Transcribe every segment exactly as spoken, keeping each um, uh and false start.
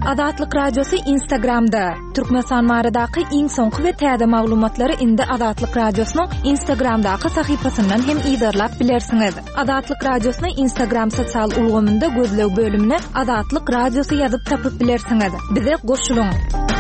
Adatlyk radiosu Instagramda. Türkmenistan maradaky iň soňky we täze maglumatlary indi Adatlyk radiosynyň Instagramdaky sahypasyndan hem ýa-da bilersiňiz. Adatlyk radiosyny Instagram sosial ulgamynda gözlew bölümine Adatlyk radiosu ýazyp tapyp bilersiňiz. Bize goşulyň.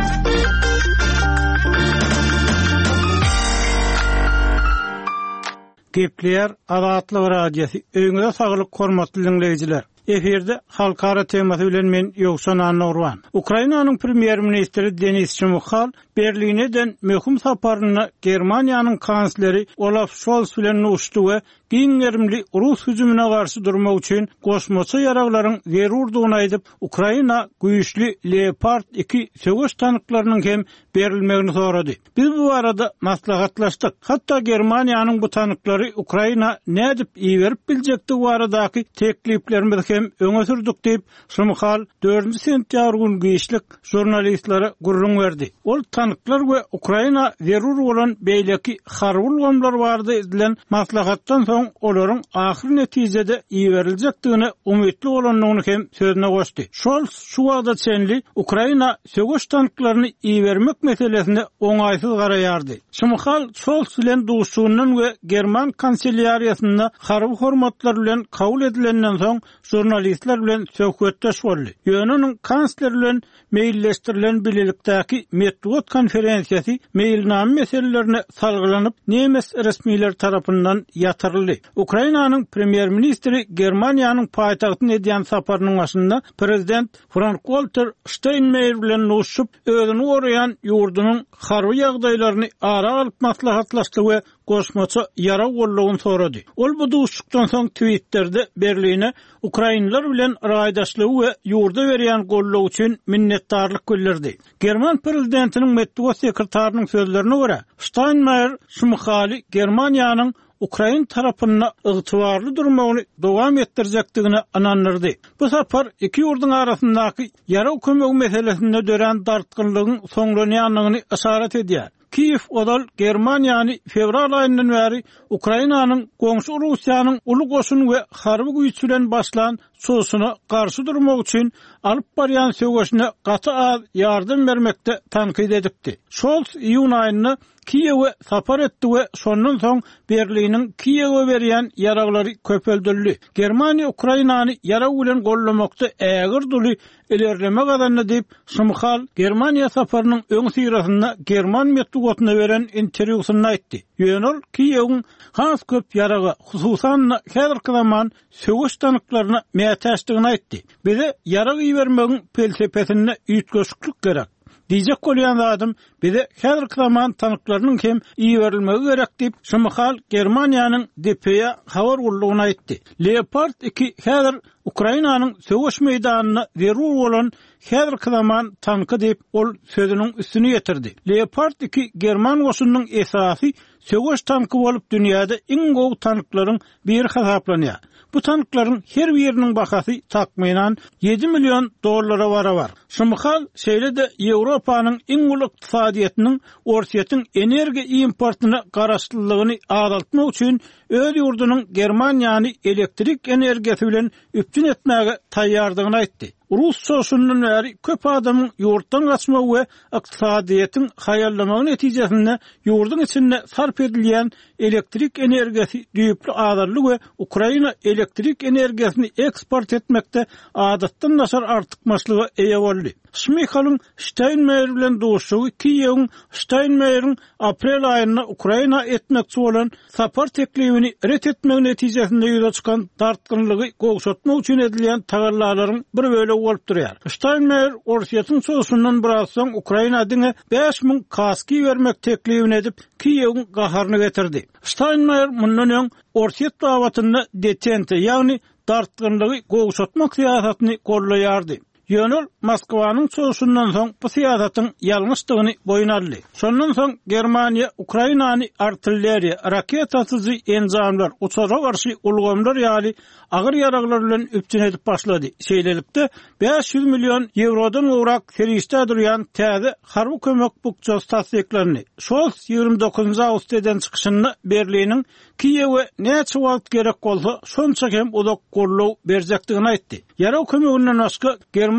Gepler Adatlyk radiosu. Öňüňizde saglyk hormatly dinleýijiler. Eferde halkara temasy bilen men Ýogsan Anurwan. Ukrainanyň premier ministri Denis Şmyhal Berlineden möhüm saparyna Germaniýanyň kansleri Olaf Scholz bilen uçdy we giňerimli Rus hüjümine garşy durmak üçin goşmaça ýaraglaryň zerurdygyny aýdyp, Ukraina güýçli Leopard iki söwüş tanklarynyň hem berilmegini sorady. Biz bu arada maslahatlaşdyk. Hatda Germaniýanyň bu tanklary Ukraina nädip iýerip biljekdi bu aradaky tekliplerimiz hem öňe sürdik diýip Şmyhal dördünji sentýabr günü güýçlik jurnalistlere gurrun berdi. Ol tanyklar we Ukraina zerur bolan beýleki harby gomlar bardy edilen maslahatdan soň olaryň ahyr netijede iýeriljekdigine umytly bolanyny hem sözüne goşdy. Scholz şu wagda çenli Ukraina söwüş tanklaryny iýermek meselesine oňaýsyz garaýardy. Şmyhal Scholz bilen duşundan we German kanseliýariýasyna harby hormatlar bilen kabul edilenden soň jurnalistler bilen söhbetdeş boldy. Ýöneňiň kansler bilen meýilleşdirilen bilelikdäki metbuat konferensiýasy meýilname meselelerine salgylanyp Nemes resmiler tarapyndan ýatyryldy. Ukrainanyň premier ministri Germaniýanyň paýtagtyna edýän saparynyň başynda prezident Frank-Walter Steinmeier bilen uşup özüni goraýan ýurdunyň harby ýagdaýlaryny ara alyp maslahatlaşdy we goşmaça ýara gollagyny sorady. Ol bu duşukdan soň Twitter'de Berline Ukrainler bilen raýdaşlygy we ýurda berýän gollag üçin minnetdarlyk bildirdi. German prezidentiniň metbuat sekretarynyň sözlerine görä, Steinmeier Şmyhaly Germaniýanyň Ukraina tarapyna ygtybarly durmagyny dowam etdirjekdigine anandyrdy. Bu sapar iki ýurduň arasyndaky ýara kömegi meselesinde dören dartgynlygyň soňlanýanyny işaret edýär. Kiev odal Germaniýany fevral aýyndan bäri Ukrainanyň goňşy Russiýanyň uly goşun we harby güýç bilen başlan sosuna garşy durmak üçin alyp barýan söwüşine gaty ýardam bermekde tankyd edipdi. Scholz iýun aýyny Kiýewe sapar etdi we şondan soň Berliniň Kiýewe berýän ýaraglary köpeldildi. Germaniýa Ukrainany ýarag bilen gollamakda ägir duly ilerlemek adanyny diýip Şmyhal Germaniýa saparynyň öň syrasynda German metbuatyna beren interwýusyny aýtdy. Ýönül Kiýewiň has köp ýaragy, hususan häzirki zaman söwüş tanklaryna mätäşdigini aýtdy. Bize ýarag iýermegiň felsefesine ýetgeşiklik gerek. Diyecek bolýan adam bize häzirki zaman tanklarynyň hem iýerilmegi gerek diýip Şmyhal Germaniýanyň D P-ýe habar gullugyny aýtdy. Leopard iki häzir Ukrainanyň söwüş meýdanyna zerur bolan häzirki zaman tanky diýip ol sözüniň üstüne ýetirdi. Leopard iki German goşunynyň esasy söwüş tanky bolup dünýäde iň gowy tanklaryň biri hasaplanýar. Bu tanklaryň her biriniň bahasy takmynan ýedi million dollara bara bar. Şmyhal şeýle-de Ýewropanyň iň uly ykdysadyýatynyň orsiýetiň energiýa importyna garaşdyrlygyny azaltmak üçin öz ýurdunyň Germaniýany elektrik energiýasy bilen üpjün etmäge taýýardygyny aýtdy. Rus sosundan bäri köp adamyň ýurtdan gaçmagy we ykdysadyýatyň haýallamagy netijesinde ýurdun içinde sarp edilýän elektrik energiýasy düýpli azarlyk we Ukraina elektrik energiýasyny eksport etmekde adatdan naşar artykmaçlygy eýe boldy. Şmyhalyň Steinmeier bilen duşugy Kiýewiň Steinmeier'iň aprel aýyna Ukraina etmekçi bolan sapar teklibini ret etmek netijesinde ýüze çykan dartgynlygy gowşatmak üçin edilýän tagarlalaryň bir böle bolup durýar. Steinmeier orsiýetyň sosundan biraz soň Ukraina diňe beş ming kaski bermek teklibini edip Kiýewiň gaharyny getirdi. Steinmeier mundan öň orsiýet dawatyny detente, ýagny dartgynlygy gowşatmak siýasatyny gollaýardy. Ýönül Moskwanyň sosundan soň bu siýasatyň ýalňyşdygyny boýun aldy. Şondan soň Germaniýa Ukrainany artilleriýa, raketa tyzy enzamlar, uçağa garşy ulgamlar ýaly agyr ýaraglar bilen üpjün edip başlady. Şeýlelikde beş yüz million ýewrodan gowrak serişde durýan täze harby kömek bukçasy tasdiklaryny Scholz ýygrimi dokuzunji awgustdan çykyşyny Berliniň Kiýewe näçe wagt gerek bolsa şonça hem uzak gollaw berjekdigini aýtdy. Ýara kömeginden başga Germaniýa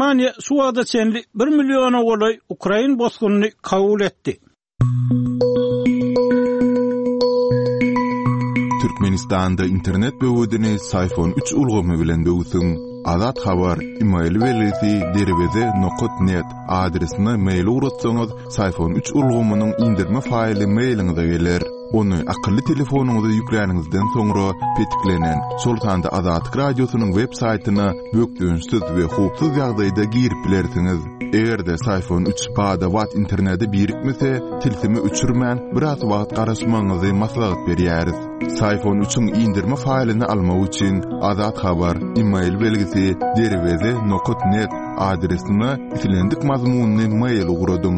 Almaniya suwada çenli bir milyona golay Ukrayn bosqunyny kabul etdi. Türkmenistanda internet böwedini iPhone üç ulgamy bilen böwsün. Azat habar email welisi derweze nokta net adresine mail uratsanız iPhone üç ulgamynyň indirme faýly mailiňize geler. Onu akıllı telefonuňyza ýüklenýänizden soňra petiklenen Sultanda Azat Radiosynyň web saýtyna bökdüňsiz we hupsuz ýagdaýda girip bilersiňiz. Egerde iPhone üç bada wat interneti birikmese, tilsimi uçurman biraz wagt garaşmaňyzy maslahat berýäris. iPhone üçüň indirme faýlyny almak üçin Azat habar email belgisi derweze nokta net adresine itilendik mazmunny mail ugradyň.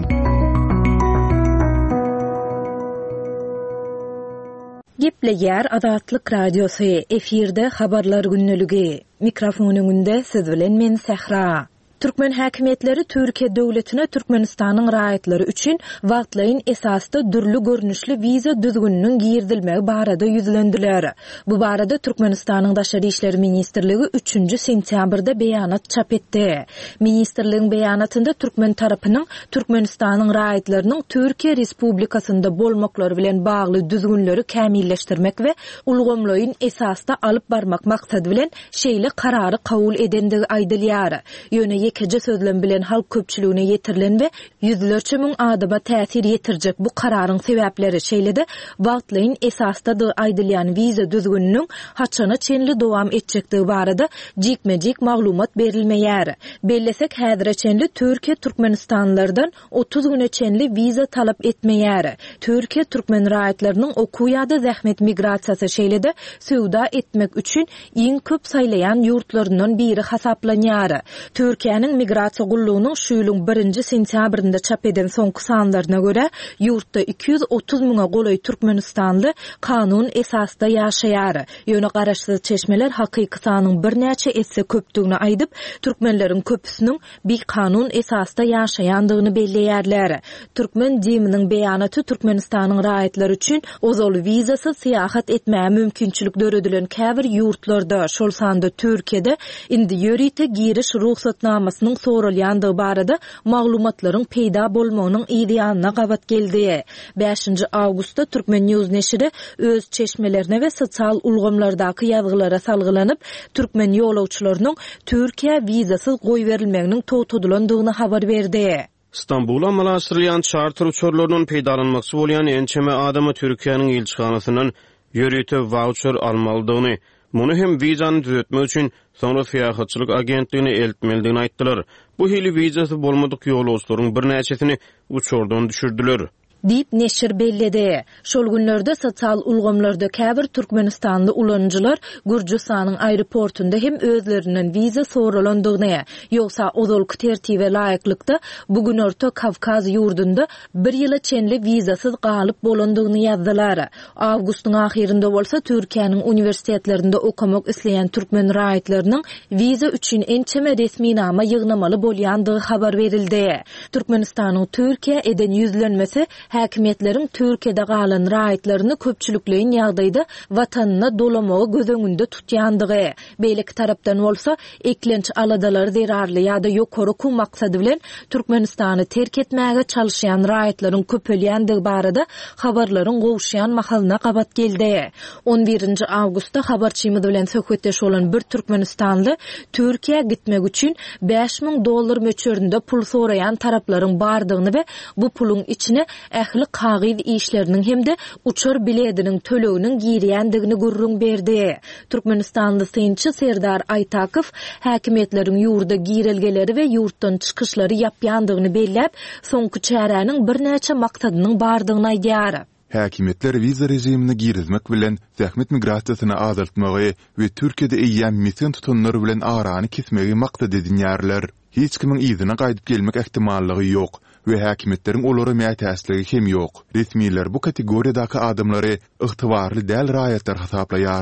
Gepleýär Azatlyk Radiosu efirde habarlar günneligi. Mikrofonuňda siz bilen men Sahra. Türkmen häkimetleri Türkiye döwletine Türkmenistanyň raýatlary üçin wagtlaýyn esasda dürli görnüşli wiza düzgüniniň girdilmegi barada ýüzlendiler. Bu barada Türkmenistanyň Daşary işleri ministrligi üçünji sentýabrda beýanat çap etdi. Ministrligiň beýanatynda Türkmen tarapynyň Türkmenistanyň raýatlarynyň Türkiye Respublikasynda bolmaklary bilen bagly düzgünleri kämilleşdirmek we ulgamlaýyn esasda alyp barmak maksady bilen şeýle karary kabul edendigi aýdylýar. Ýöne Kece sözlen bilen halk köpçülüğüne yetirilen ve yüzlerce mün adama täsir yetirjek bu kararın sebäpleri şeýlede wagtlaýyn esasda aýdylýan wiza düzgüniniň haçana çenli dowam etjekdigi barada jikmejik maglumat berilmeýär. Bellesek häzire çenli Türkiye Türkmenistanlardan otuz güne çenli wiza talap etmeýär. Türkiye Türkmen raýatlarynyň okuw ýa-da zähmet migrasiýasy şeýlede söwda etmek üçin iň köp saýlayan ýurtlaryndan biri hasaplanýar. Türkiýanyň migrasiýa gullugynyň şu ýylyň birinji sentýabrynda çap eden soňky sanlaryna görä, ýurtda iki yüz otuz müňe golay Türkmenistanly kanun esasda ýaşaýar. Ýöne garaşsyz çeşmeler hakyky sanyň bir näçe etse köpdigini aýdyp, türkmenleriň köpüsiniň bir kanun esasda ýaşaýandygyny belleýärler. Türkmen diminiň beýanaty Türkmenistanyň raýatlary üçin ozal wizasyz seýahat etmäge mümkinçilik döredilen käbir ýurtlarda, şol sanda Türkiýede indi ýörite giriş ruhsatnamasynyň sorulýandygy barada maglumatlaryň peýda bolmagynyň ideýanyna gabat geldi. beşinji awgustda Türkmen News neşri öz çeşmelerine we sosial ulgamlardaky ýazgylara salgylanyp, türkmen ýolawçylarynyň Türkiýe wizasyz goý berilmeginiň totudylandygyny habar berdi. İstanbul'a malaşdyrylýan charter uçurlarynyň peýdalanmaksy bolýan ençeme adamy Türkiýanyň elçixanasynyň ýörüte voucher almalydygyny, muny hem wizany düzeltmek üçin sonra Fiýahatçylyk agentligine eltmeligini aýtdylar. Bu hili wizasy bolmadyk ýolawçylaryň bir näçesini uçurdan düşürdiler. Dip neşir belledi. Şol günlerde sosial ulgamlarda käbir Türkmenistanly ulanjylar Gürjistanyň aeroportunda hem özlerinden wiza soralandygyny, ýoksa ozalky tertibe laýyklykda bugün Orta Kavkaz ýurdunda bir ýyla çenli wizasyz galyp bolandygyny ýazdylar. Awgustyň ahyrynda bolsa Türkiýanyň uniwersitetlerinde okumak isleýän türkmen raýatlarynyň wiza üçin ençeme resmi nama ýygnamaly bolýandygy habar berildi. Türkmenistanyň Türkiýe eden ýüzlenmesi häkimetleriň Türkiýede galan raýatlaryny köpçülikleýin ýagdaýda watanyna dolamagy gözüňünde tutýandygy, beýleki tarapdan bolsa eklenç aladalar zerarly ýa-da ýokary maksady bilen Türkmenistany terk etmäge çalışýan raýatlaryň köpelýändigi barada habarlaryň gowuşýan mahalyna gabat geldi. on birinji awgustda habarçymyz bilen söhbetdeş bolan bir Türkmenistanly Türkiýe gitmek üçin beş miň dollar möçöründe pul soraýan taraplaryň bardygyny we bu puluň içine ähli kagyz işleriniň hemde uçur bilediniň töleginiň girýändigini gurrun berdi. Türkmenistanly synçy Serdar Aytakow häkimetleriň ýurda girelgeleri we ýurtdan çykyşlary ýapýandygyny belläp, soňky çäräniň bir näçe maksadynyň bardygyny aýdýar. Häkimetler wiza rejimini girizmek bilen zähmet migrasiýasyny azaltmagy we Türkiýede eýýän mission tutanlar bilen arany kesmegi maksat edinýärler. Hiç kimin izine gaýdyp gelmek ähtimallygy ýok we häkimetleriň olary mätäsligi hem ýok. Resmiler bu kategoriýadaky adamlary ygtybarly däl raýatlar hasaplaýarlar.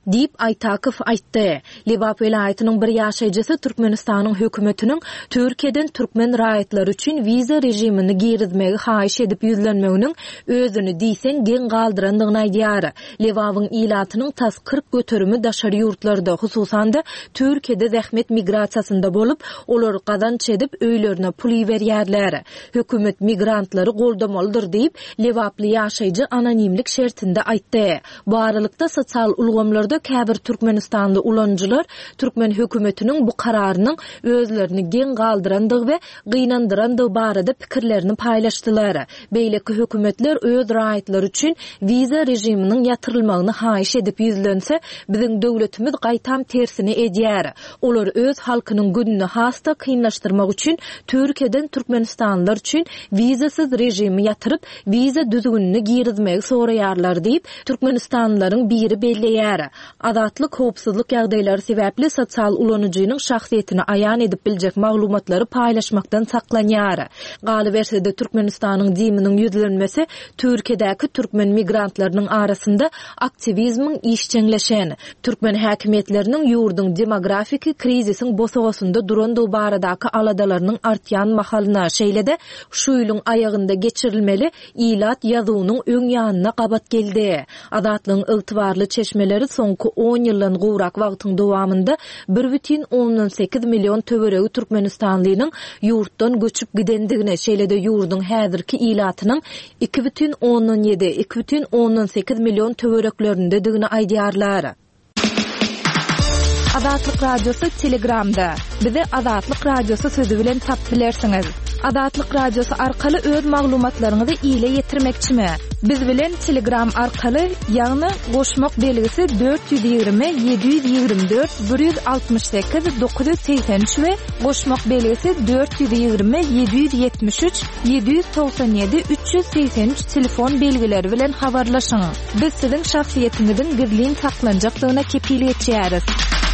Dip Aytakov aýtdy. Lebap welaýatynyň bir ýaşaýjysy Türkmenistanyň hökümetiniň Türkiýeden türkmen raýatlary üçin wiza rejimini girizmegi haýyş edip ýüzlenmeginiň özüni diýsen gen galdyrandygyny aýdýar. Lebawyň ilatynyň tas kırk göterimi daşary ýurtlarda, hususan da Türkiýede zähmet migrasiýasynda bolup, olar gazanç edip öýlerine pul berýärler. Hökümet migrantlary goldamalydyr diýip Lebaply ýaşaýjy anonimlik şertinde aýtdy. Baralykda sosial ulgamlarda käbir Türkmenistanly ulanjylar Türkmen hökümetiniň bu kararynyň özlerini gen galdyrandygy we gynandyrandygy barada pikirlerini paýlaşdylar. Beýleki hökümetler öz raýatlary üçin wiza rejiminiň ýatyrylmagyny haýyş edip ýüzlense, biziň döwletimiz gaýtam tersini edýär. Olar öz halkynyň gününi hasta kynlaşdyrmak üçin Türkiýeden Türkmenistanlylar üçin wizasyz rejimi ýatyryp, wiza düzgünini girizmegi soraýarlar diýip Türkmenistanlylaryň biri belleýär. Adatlyk howpsuzlyk ýagdaýlary sebäpli sosial ulanyjynyň şahsiýetini aýan edip biljek maglumatlary paýlaşmakdan saklanýar. Galy bersede Türkmenistanyň diýiminiň ýüzlenmesi Türkiýedäki türkmen migrantlarynyň arasynda aktivizmiň işçiňleşen, türkmen häkimetleriniň ýurduň demografik krizisiň bosagasynda durandygy baradaky aladalarynyň artýan mahalyna şeýlede şu ýylyň aýagynda geçirilmeli ilat ýazywynyň öň ýanyna gabat geldi. Adatlyň ygtybarly çeşmeleri soňky on ýyldan gowrak wagtyň dowamında bir бүтүн oňdan sekiz million töweregi Türkmenistanlynyň ýurtdan göçüp gidendigine, şeýlede ýurduň häzirki ilatynyň iki бүтүn oňdan ýedi - iki бүтүn oňdan sekiz million töwereklerinde digini aýdýarlar. Adatlyk radiosu Telegramda. Bizi Adatlyk radiosu sözi bilen tap bilersiňiz. Adatlyk radiosu arkaly öz maglumatlaryňyzy ýyla ýetirmekçimi? Biz bilen Telegram arkaly ýagny goşmak belgisi dört yüz ýygrimi yedi yüz ýygrimi dört bir yüz altmış sekiz dokuz yüz seksen üç we goşmak belgisi dört yüz ýygrimi yedi yüz ýetmiş üç yedi yüz toksan ýedi üç yüz seksen üç telefon belgileri bilen habarlaşyň. Biz siziň şahsiýetiňizin gizlin saklanjakdygyna kepillik etýäris.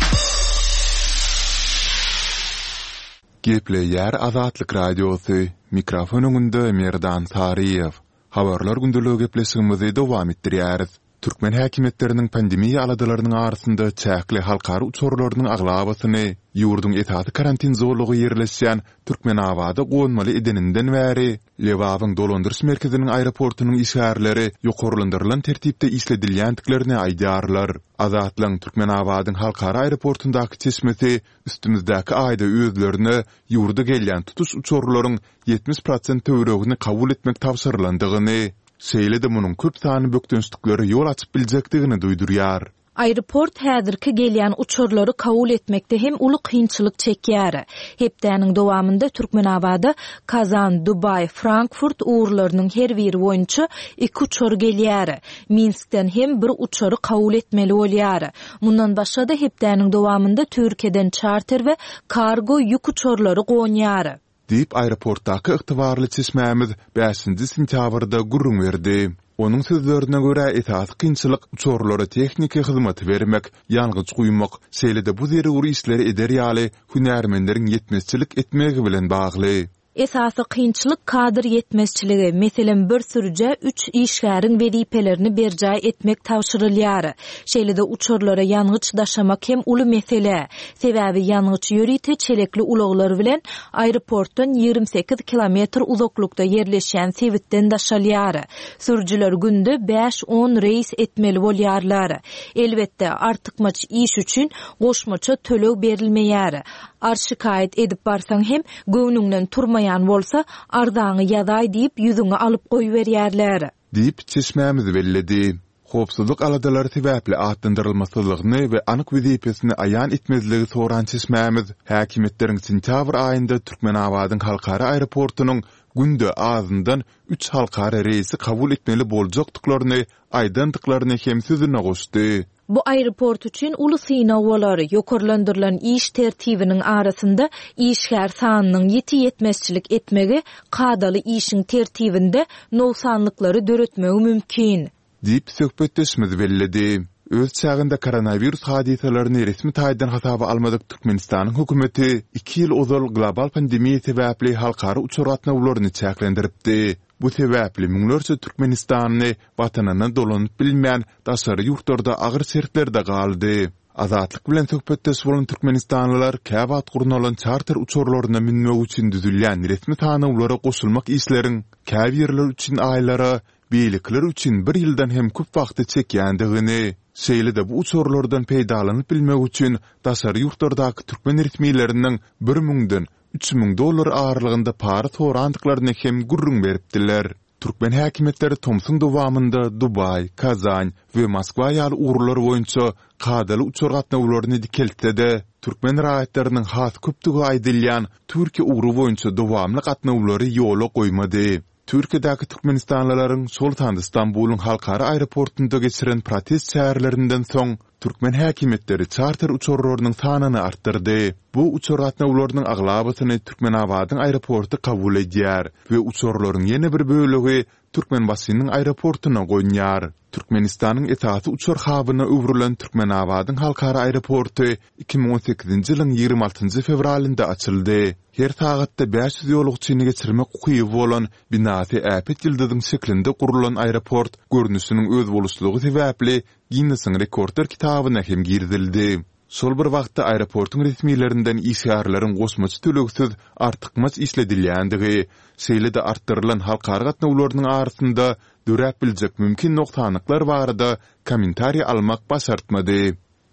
Gepleýär Azatlyk radiosu, mikrofon öňünde Merdan Sariýew. Habarlar gündüligi gepleşigimizi dowam etdirýäris. Türkmen häkimetleriniň pandemiýa aladalarynyň arasynda çäkli halkary uçurlarynyň aglabasyny, ýurduň etady karantin zorlugy ýerleşýän Türkmenabada goňmaly edeninden bäri, Lebawyň dolandyrys merkeziniň aeroportunyň işgärleri ýokarlandyrylan tertipde işledilýändiklerini aýdýarlar. Azatlyň Türkmenabadyň halkary aeroportundaky çeşmesi üstümizdäki aýda özlerini ýurda gelýän tutuş uçurlaryň ýetmiş prosent töweregini kabul etmek tapşyrylandygyny, şeýle de munyň köp sany bökdünçlikleri ýol açyp biljekdigini duýdurýar. Aeroport häzirki gelýän uçurlary kabul etmekde hem uly kynçylyk çekýär. Hepdäniň dowamında Türkmenabada Kazan, Dubay, Frankfurt uğurlarynyň her biri boýunça iki uçur gelýär. Minskden hem bir uçury kabul etmeli bolýar. Mundan başga da hepdäniň dowamında Türkiýeden charter we kargo ýük uçurlary goňýar. Dip aeroportdaky ygtybarly çeşmämiz beşinji sentýabrda gurrun berdi. Onun sözlerine göre etat kynçylyk uçurlara tekniki hyzmat bermek, ýalgyç guýmak, şeýle-de bu zeruri işleri eder ýaly hünärmenderiň ýetmezçilik etmegi bilen bagly. Esasy kynçylyk kadr yetmezçiligi, meselen bir sürje üç işgäriň wedipelerini berjaý etmek tawşyrylýar. Şeýle-de uçurlara ýangyç daşamak hem uly mesele. Sebäbi ýangyç ýörite çelekli ulaglar bilen aeroportdan ýygrimi sekiz kilometr uzaklykda ýerleşýän sewitden daşalýar. Sürjüler günde beş on reis etmeli bolýarlar. Elbetde artykmaç iş üçin goşmaça tölew berilmeýär. Arşikaýet edip barsaň hem göwnüňden turmaýan bolsa arzany ýazaý diýip ýüzüňe alyp goýberýärler. Diýip çeşmämizi belledi. Howpsuzlyk aladalary sebäpli atlandyrylmasylygyny we anyk wezipesini aýan etmezligi soran çeşmämiz häkimetleriň sentýabr aýynda Türkmenabadyň halkary aeroportunyň günde azyndan üç halkary reisi kabul etmeli boljakdyklaryny aýdandyklaryny hem sözüne goşdy. Bu aeroport üçin uly synaw bolary ýokarlandyrylan iş tertibiniň arasynda işgär sanynyň ýeti-ýetmezçilik etmegi kadaly işiň tertibinde nowsanlyklary döretmegi mümkin. Diýip söhbetleşmedi belledi. Öz çağında koronavirus hadiselerini resmi taýdan hasaba almadyk Türkmenistanyň hökümeti iki ýyl ozal global pandemiýa sebäpli halkary uçur atnawlaryny çäklendiripdi. Bu sebäpli müňlerçe Türkmenistanyny watanyna dolanyp bilmeýän daşary ýurtlarda agyr sertlerde galdy. Azatlyk bilen söhbetdeş bolan Türkmenistanlylar käbat gurnalan charter uçurlaryna minmek üçin düzülýän resmi tanawlara goşulmak işleriň käbir ýerler üçin aýlara, beýlikler üçin bir ýyldan hem köp wagty çekýändigini, şeýle-de bu uçurlardan peýdalanyp bilmek üçin daşary ýurtlardaky türkmen resmiýetleriniň bir müňden üç müň dollar ağırlığında para torandyklaryny hem gurrun beripdiler. Türkmen häkimetleri Tomsun dowamında Dubay, Kazan we Moskwa ýaly urulary boýunça kadaly uçur gatnawlaryny dikeltde. Türkmen raýatlarynyň has köpdigi aýdylýan Türkiýe uruw boýunça dowamly gatnawlary ýola goýmady. Türkiýedäki Türkmenistanlylaryň Sultan Istanbulyň halkara aeroportunda geçiren protest çäherlerinden soň Türkmen häkimetleri charter uçurlarynyň sanyny artdyrdy. Bu uçur gatnawlarynyň aglabatyny Türkmenabadyň aeroportu kabul edýär we uçurlaryň ýene bir bölegi Türkmenbaşynyň aeroportuna goýnýar. Türkmenistanyň etaty uçur habyna öwrülen Türkmenabadyň halkara aeroportu iki bin on sekizinji ýylyň ýygrimi altynjy fevralynda açyldy. Her sagatda beş yüz ýolugçyny geçirmek ukyby bolan binasy äpet ýyldyzyň şeklinde gurulan aeroport görnüşiniň öz boluslygy sebäpli Guinness Rekordlar kitabyna hem girdildi. Sol bir wagtda aeroportyň resmiýetlerinden işgärlerin gosmaçy töleksiz artykmaç işledilýändigi, şeýle-de artdyrylan halkara gatnawlarynyň arasynda dörep biljek mümkin noktanyklar barada kommentariýa almak başartmady.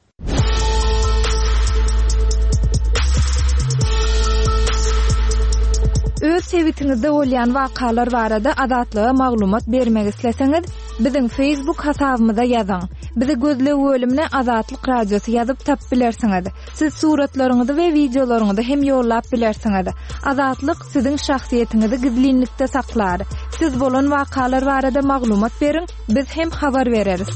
Öz sewitinizde bolýan wakalar barada adatlyga maglumat bermek isleseňiz, biziň Facebook hasabymyza ýazyň. Bizi gözlep bölümine Azatlyk Radiosu ýazyp tap bilersiňiz. Siz suratlaryňyzy we videolaryňyzy hem ýollap bilersiňiz. Azatlyk siziň şahsiýetiniňizi gizlinlikde saklar. Siz bolan wakalar barada maglumat beriň, biz hem habar bereriz.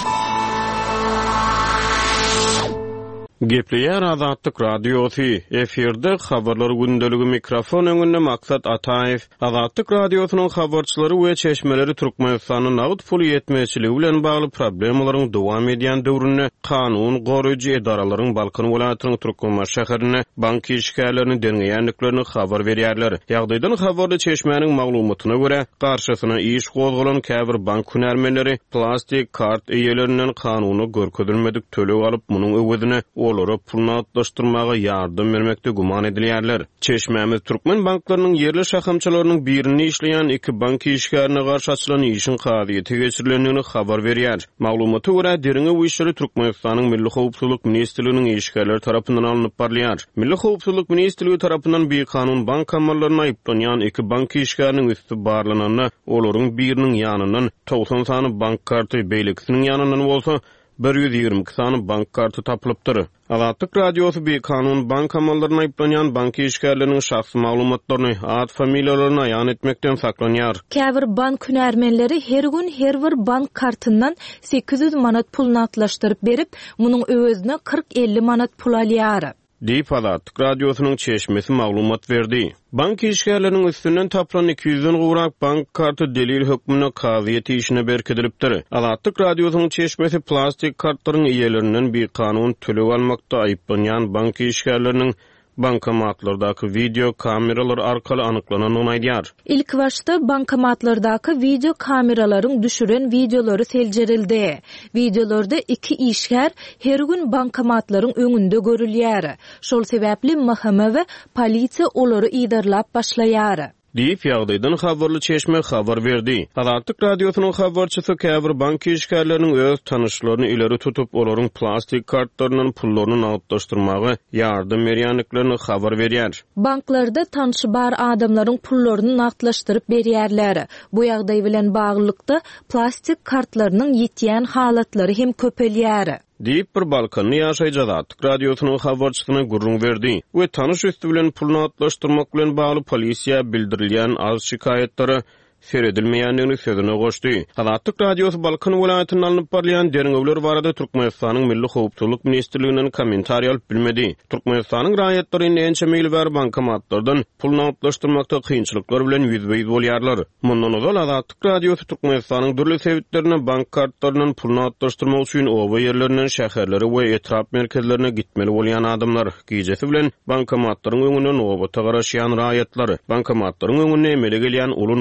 Gepleýär Azatlyk Radiosu. Eferde habarlar gündeligi mikrofon öňünde Maksat Ataew. Azatlyk Radiosynyň habarçylary we çeşmeleri Türkmenistanyň nagd pul ýetmeçiligi bilen bagly problemlaryň dowam edýän döwründe kanun goraýjy edaralaryň Balkan welaýatynyň Türkmenbaş şäherine bank işgärlerini deňeýänliklerini habar berýärler. Ýagdaýdan habarda çeşmenin maglumatyna görä, garşysyna iş gozgalan käbir bank hünärmenleri plastik kart eýelerinden kanuny görkezilmedik tölek alyp munyň öwedine olara pulny atlaşdyrmaga ýardym bermekde guman edilýärler. Çeşmämiz Türkmen banklarynyň ýerli şahamçylarynyň birini işleýän iki bank işgärine garşy açylan işin kadyýety geçirilendigini habar berýär. Maglumata görä deriňe bu işleri Türkmenistanyň Milli Howpsuzlyk Ministrliginiň işgärleri tarapyndan alınıp barlýar. Milli Howpsuzlyk Ministrligi tarapyndan bir kanun bank amallarına aýyplanýan iki bank işgäriniň üstü barlananyny, olaryň biriniň ýanyndan doksan sany bank karty beýleksiniň ýanyndan bolsa bir yüz ýygrimi sany bank karty tapylypdyr. Azatlyk Radiosu bir kanun bank amallarına aýyplanýan bank işgärleriniň şahsy maglumatlaryny, ad familiýalaryny aýan etmekden saklanýar. Käbir bank hünärmenleri her gün her bir bank kartyndan sekiz yüz manat pulny atlaşdyryp berip, munyň öwezine kırk elli manat pul alýar. Diýip Azatlyk Radiosynyň çeşmesi maglumat berdi. Bank işgärleriniň üstünden tapılan iki yüzden gowrak bank karty delil hökmüne kazyýety işine berkidilipdir. Azatlyk Radiosynyň çeşmesi plastik kartlaryň eýelerinden bir kanun tölegi almakda aýyplanýan bank işgärleriniň bankomatlardaky video kameralar arkaly anyklanyny aýdýar. İlk başta bankomatlardaky video kameralaryň düşüren videolary seljerildi. Videolarda iki işgär her gün bankomatlaryň öňünde görülýär. Şol sebäpli mahkama we polisiýa olary iýdarlap başlaýar. Diýip ýagdaýdan habarly çeşme habar berdi. Azatlyk Radiosynyň habarçysy käbir bank işgärleriniň öz tanyşlaryny ileri tutup olaryň plastik kartlarynyň pullaryny nagdlaşdyrmagy ýardym berýänliklerini habar berýär. Banklarda tanşy bar adamlaryň pullaryny nagdlaşdyryp berýärler. Bu ýagdaý bilen baglykda plastik kartlarynyň ýetýän halatlary hem köpelýär. Diýip bir Balkanny ýaşaýjy Azatlyk Radiosynyň habarçysyna gurrun berdi. We tanış üstü bilen pulny atlaşdyrmak bilen bagly polisiýa bildirilýän az şikayetlary seredilmeýändigini sözüne goşdy. Azatlyk Radiosu Balkan welaýatynyň alınıp barlayan deriňewler barada Türkmenistanyň Milli Howpsuzlyk Ministrliginiň kommentariýa alyp bilmedi. Türkmenistanyň raýatlary näçe meýilbär bankomatlardan pulny atlaşdyrmakda kynçylyklar bilen ýüzbeýiz bolýarlar. Mundan ozal Azatlyk Radiosu Türkmenistanyň dürli sebäplerine bank kartlarynyň pulny atlaşdyrmak üçin oba ýerlerinden şäherlere we etrap merkezlerine gitmeli bolýan adamlar gijesi bilen bankomatlaryň öňüne nowbatda garaşýan raýatlar, bankomatlaryň öňüne emele gelýän uly nowbatlar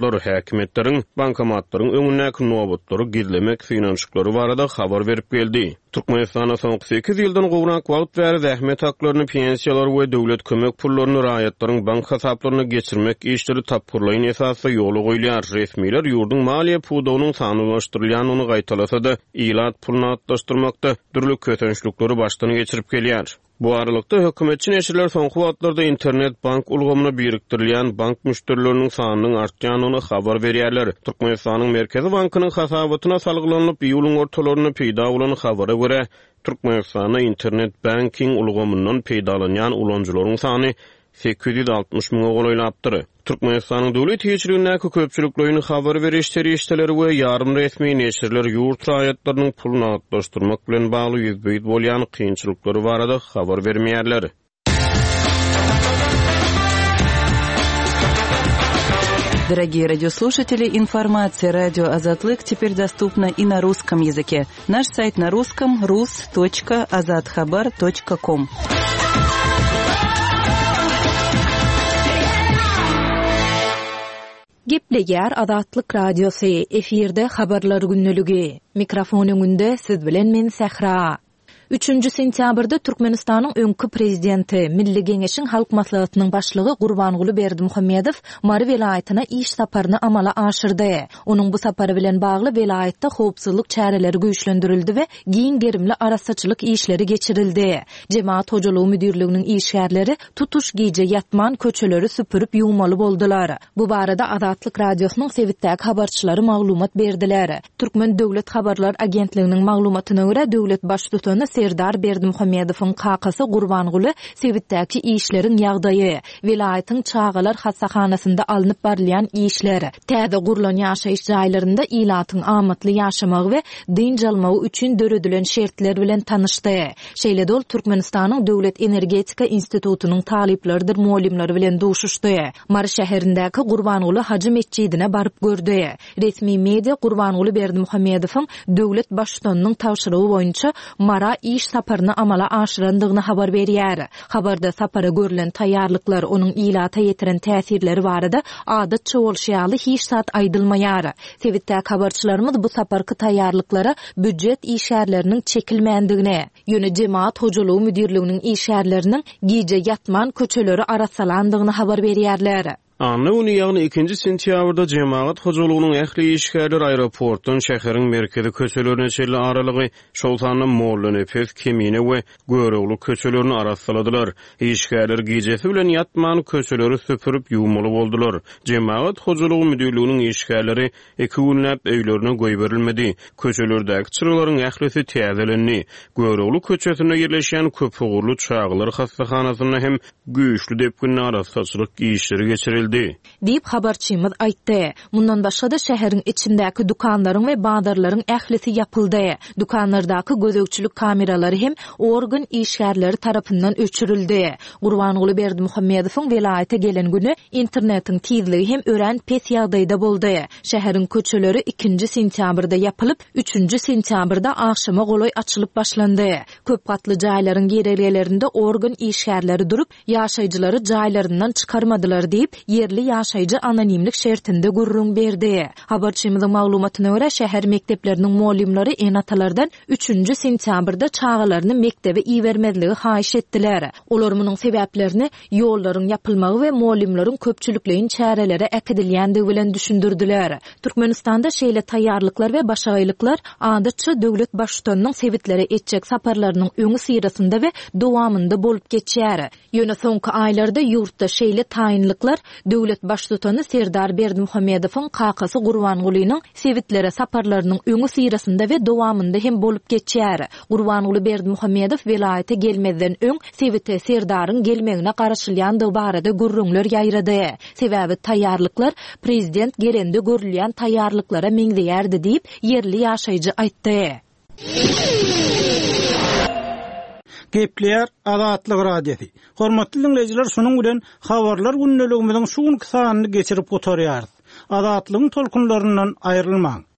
agentlikler, häkimetlerin, bankomatlaryň öňündäki nowatlary gizlemek finansyklary barada habar berip geldi. Türkmenistana soňky sekiz ýyldan gowrak wagt bäri zähmet haklaryny, pensiýalary we döwlet kömek pullaryny raýatlaryň bank hasaplaryna geçirmek işleri tapgyrlaýan esasy ýoly goýulýar. Resmiler ýurdun maliýe pudugynyň sanylaşdyrylýanyny gaýtalasa-da, ilat puluna atlaşdyrmakda dürli kötençlikleri başdan geçirip gelýär. Bu aralykda hökümetçi neşirler soňky wagtlarda internet bank ulgamyna birikdirilýän bank müşterileriniň sanynyň artýanyny habar berýärler. Türkmenistanyň Merkezi Bankynyň hasabatyna salgylanyp ýylyň ortalaryna peýda bolan habara görä, Türkmenistanda internet banking ulgamyndan peýdalanýan ulanjylaryň sany sekiz yüz altmış miňe golaýlapdyr. Türkmenistanyň döwlet ýetirýändäki köpçüliklerini habar berişleri işleri we ýarym resmi neşirler ýurt raýatlarynyň puluna atlaşdyrmak bilen bagly ýüzbeýit bolýan kynçylyklary barada habar bermeýärler. Дорогие радиослушатели, информация «Радио Азатлык» теперь доступна и на русском языке. Наш сайт на русском — рус точка азатхабар точка ком. Gepleýär Azatlyk Radiosy, efirde habarlar günneligi. Mikrofon öňünde siz bilen men Sahra. üçünji sentýabrda Türkmenistanyň öňkü prezidenti, Milli Geňeşiň Halk Maslahatynyň başlygy Gurbanguly Berdimuhammedow Mary welaýatyna iş saparyny amala aşyrdy. Onuň bu sapary bilen bagly welaýatda howpsuzlyk çäreleri güýçlendirildi we giň gerimli arasaçylyk işleri geçirildi. Jemaat hojalygy müdirliginiň işgärleri tutuş giýje ýatman köçeleri süpürüp ýuwmaly boldular. Bu barada Azatlyk Radiosynyň sebitdäki habarçylary maglumat berdiler. Türkmen Döwlet Habarlar Agentliginiň maglumatyna görä döwlet baş tutany Serdar Berdimuhammedowyň kakasy Gurbanguly sebitdäki işleriň ýagdaýy, welaýatyň çağalar hastahanasynda alınıp barylýan işler, täze gurulan ýaşaýyş jaýlarynda ilatyň amatly ýaşamagy we dyn jalmagy üçin döredilen şertler bilen tanışdy. Şeýle dol Türkmenistanyň Döwlet Energetika Institutunyň taliplerdir muallimleri bilen duşuşdy. Mary şäherindäki Gurbanguly Haji mescidine baryp gördü. Resmi media Gurbanguly Berdimuhammedowyň döwlet başçylygynyň tawşyrygy boýunça Mara iş saparyny amala aşyrandygyny habar berýär. Habarda sapara görülen taýýarlyklar, onuň ilata ýetiren täsirleri barada adatça bolşýaly hiç sat aýdylmaýar. Sebitdäki habarçylarymyz bu saparky taýýarlyklara büdjet işgärleriniň çekilmändigine, ýöne jemaat hojalygy müdirliginiň işgärleriniň giýje ýatman köçeleri arasalandygyny habar berýärler. Anna uni ýagny ikinji sentýabrda jemaat hojalygynyň ähli işgärleri aeroportdan şäheriň merkezi köçelerine çelli aralygy şoltanyň Mollany, Pes, Kemine we Göregli köçelerini arasaladylar. İşgärler giýjesi bilen ýatman köçeleri süpürüp ýuwmaly boldular. Jemaat hojalygy müdirliginiň işgärleri iki günläp öýlerine goýup berilmedi. Köçelerdäki çyralaryň ählisi täzelendi. Göregli köçesinde ýerleşýän köpügurly çağlar hastahanasyna hem güýçlü depkinli arasaçylyk işleri geçirildi. Diýip habarçymyz aýtdy. Mundan başga da şäheriň içindäki dukanlaryň we bazarlaryň ählisi ýapyldy. Dukanlardaky gözegçilik kameralary hem organ işgärleri tarapyndan öçürildi. Gurbanguly Berdimuhammedowyň welaýata gelen güni internetiň tizligi hem ören pes ýagdaýda boldy. Şäheriň köçeleri ikinji sentýabrda ýapylyp, üçünji sentýabrda akşama goloy açylyp başlandy. Köp gatly jaýlaryň gerelerinde organ işgärleri durup, ýaşaýjylary jaýlaryndan çykarmadylar diýip yerli ýaşaýjy anonimlik şertinde gurrun berdi. Habarçymyzyň maglumatyna görä şäher mekdepleriniň muallimleri enatalardan üçünji sentýabrda çağalaryny mektebe iýermezligi haýyş etdiler. Olar munyň sebäplerini ýollaryň ýapylmagy we muallimleriň köpçülikleýin çärelere äkedilýändigi bilen düşündirdiler. Türkmenistanda şeýle taýýarlyklar we başagaýlyklar adatça döwlet başçylygynyň sebitlere etjek saparlarynyň öňü syrasynda we dowamynda bolup geçýär. Ýöne soňky aýlarda ýurtda şeýle taýynlyklar döwlet baş tutany Serdar Berdimuhammedowyň kakasy Gurbangulynyň sebitlere saparlarynyň öňü syrasynda we dowamynda hem bolup geçýär. Gurbanguly Berdimuhammedow welaýata gelmezden öň sebite Serdaryň gelmegine garaşylýandygy barada gurrunlar ýaýrady. Sebäbi taýýarlyklar prezident gelende görülýän taýýarlyklara meňzeýärdi diýip yerli ýaşaýjy aýtdy. Gepleýär Azatlyk Radiosy. Hormatly dinleýijiler, şonuň bilen habarlar günneligimiziň şu günkü sanyny geçirip oturýarys. Azatlygyň tolkunlaryndan aýrylmaň.